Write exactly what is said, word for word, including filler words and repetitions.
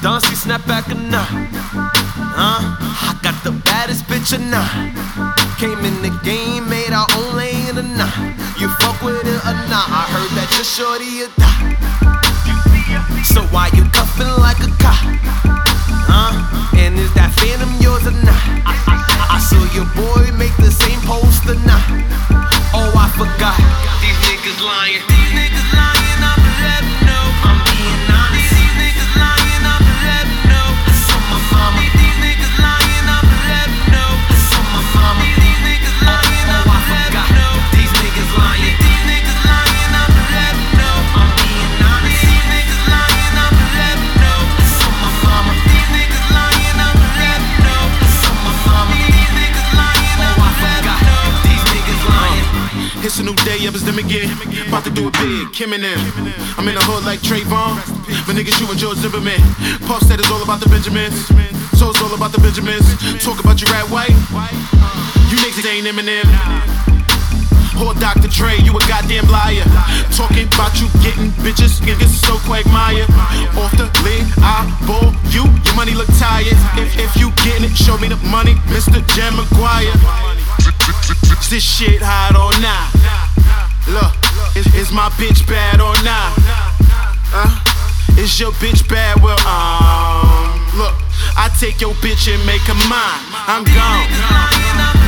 Dance, snap back or not? Huh? I got the baddest bitch or not? Came in the game, made our own lane or not? You fuck with it or not? I heard that you're shorty or die. So why you cuffin' like a cop? Huh? And is that phantom yours or not? I, I, I saw your boy make the same post or not? Oh, I forgot. These niggas lying. These niggas lying, I'ma let them know. I'm being honest. These niggas lying, I'ma let them know. It's on my mama. These niggas lying, I'ma let them know. It's on my mama. These niggas lying, I'ma let them know. These niggas lying. These niggas lying, I'ma let them know. I'm being honest. These niggas lying, I'ma let them know. It's on my mama. These niggas lying, I'ma let them know. It's on my mama. These niggas lying, I'ma let them know. These niggas lying. It's a new day, yeah, it's them again. About to do it big, Kim and them. I'm in the hood like Trayvon, but niggas shooting George Zimmerman. Puff said it's all about the Benjamins, so it's all about the Benjamins. Talk about you rat white, you niggas ain't Eminem. Or Doctor Dre, you a goddamn liar. Talking about you getting bitches, niggas so quagmire. Off the lid, I bore you, your money look tired. If, if you getting it, show me the money, Mister Jam McGuire. Is this shit hot or not? Look, is, is my bitch bad or not? Uh, is your bitch bad? Well, um, look, I take your bitch and make her mine. I'm gone.